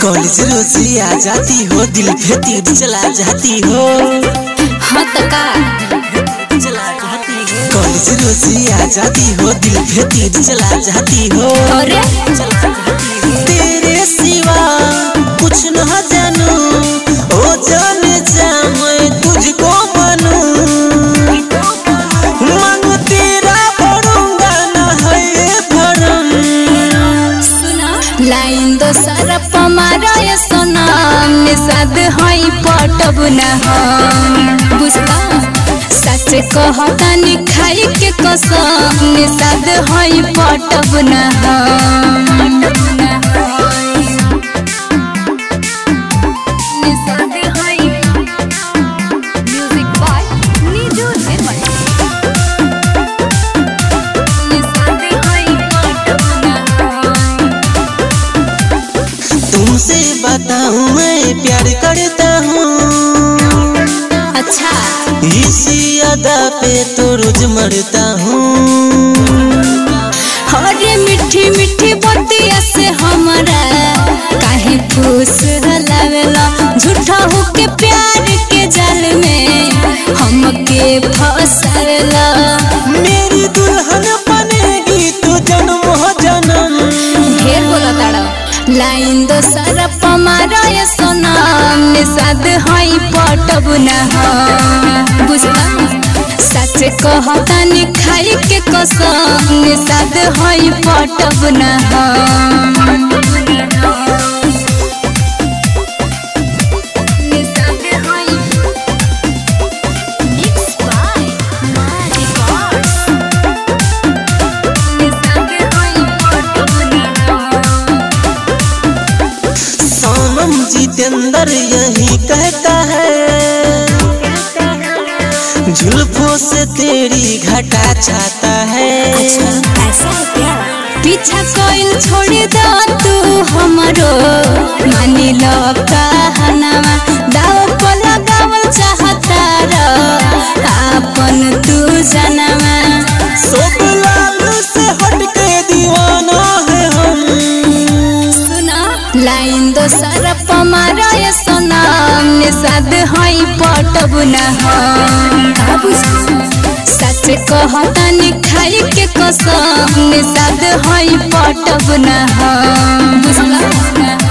College रोजी आ जाती हो, दिल पे तीर चला जाती हो। हाँ तो का कॉलेज रोजी आ जाती हो, दिल पे तीर चला जाती हो। अरे तेरे सिवा कुछ न जानू, ओ जाने जा मैं तुझको मानू। मांग तेरा भरूंगा ना है भरम। सुना लाइन दो सरप मारा ये सोनाम निषाद हई पटब ना हम बुझला सच कहतानी खाई के कसम निषाद हई पटब ना हम। निषाद हई म्यूजिक बाय नीजू निर्मल। निषाद हई पटब ना हम। तुमसे बताऊं मैं प्यार करता हूँ, अच्छा इसी अदा पे तो रोज मरता हूँ। अरे मीठी मीठी बतिया से हमारा काहे खुश हलावेला, झूठा होके प्यार के जाल में हमके फसावेला। मेरी दुल्हन बनेगी तू जन्म हो जन्म। ढेर बोला ताड़ा लाइन दो सरप मारा ये सोनाम निषाद हई पटब ना हम बुझला सच कहतानी खाई के कसम निषाद हई पटब ना हम। निषाद हई mix by Mari boss. Nishad हई पटब ना हम। सोनम जितेंद्र यही कहता है, जुल्फों से तेरी घटा चाहता है। ऐसा है क्या? पीछा कोइल छोड़ दो तू हमरो मानी लो कहनामा दाव पर लगावल चाहता रो आपन तू जनमा। सब लाल से हटके दीवाना है हम। सुना लाइन दो सरप मारा ये सोनाम निषाद हई पटब ना हम सच कहतानी खाई के कसम निषाद हई पटब ना हम बुझला।